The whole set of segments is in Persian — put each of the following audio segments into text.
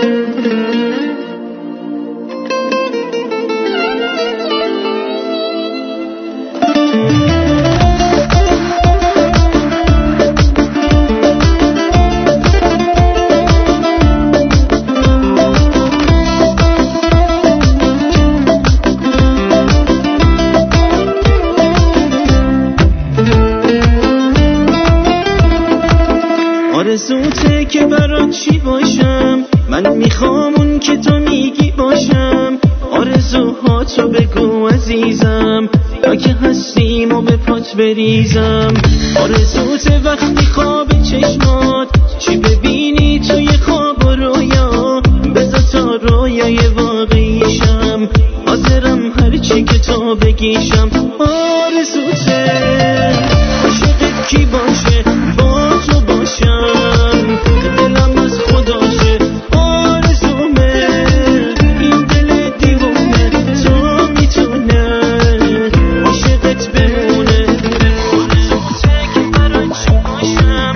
آرزوته که برات چی باشم، من میخوام اون که تو میگی باشم. آرزوهاتو بگو عزیزم، تا که هستیم و به پات بریزم. آرزوته وقتی خواب چشمات چی ببینی توی خواب و رویا، بذار تا رویای واقعیشم، حاضرم هرچی که تو بگیشم. آرزوته عاشقت کی باشه، با تو باشم، دلم از خداشه. آرزومه این دل دیوونه، تو میتونه عاشقت بمونه. آرزوته که برای چی باشم،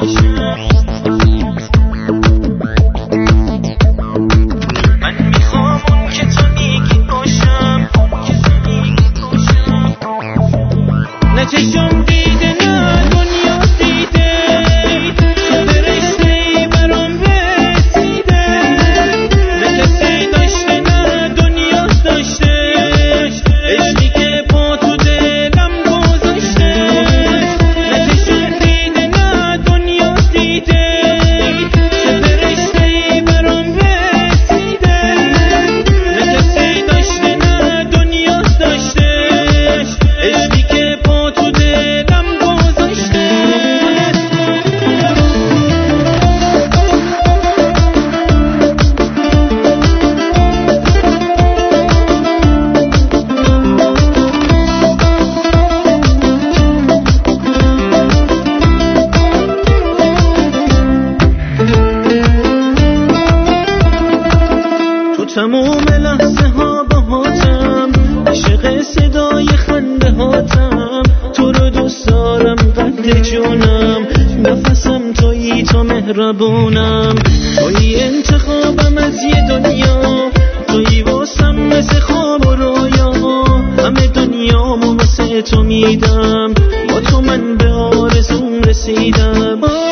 من میخوام اون که تو میگی باشم. نه چشم دیده نه دنیا دیده، تو برشته برام رسیده. نه کسی داشته نه دنیا داشته، عشقی که با تو دلم گذاشته. نه چشم دیده نه دنیا دیده، تو برشته برام رسیده. نه کسی داشته نه دنیا داشته، عشقی که با تو دلم گذاشته. تو تموم لحظه ها باهاتم، عاشق صدای خنده هاتم. تو رو دوست دارم قد جونم، نفسم تویی تو مهربونم. تویی انتخابم از یه دنیا، تویی واسم مثل خواب و رویا. همه دنیامو واسه تو میدم، با تو من به آرزوم رسیدم.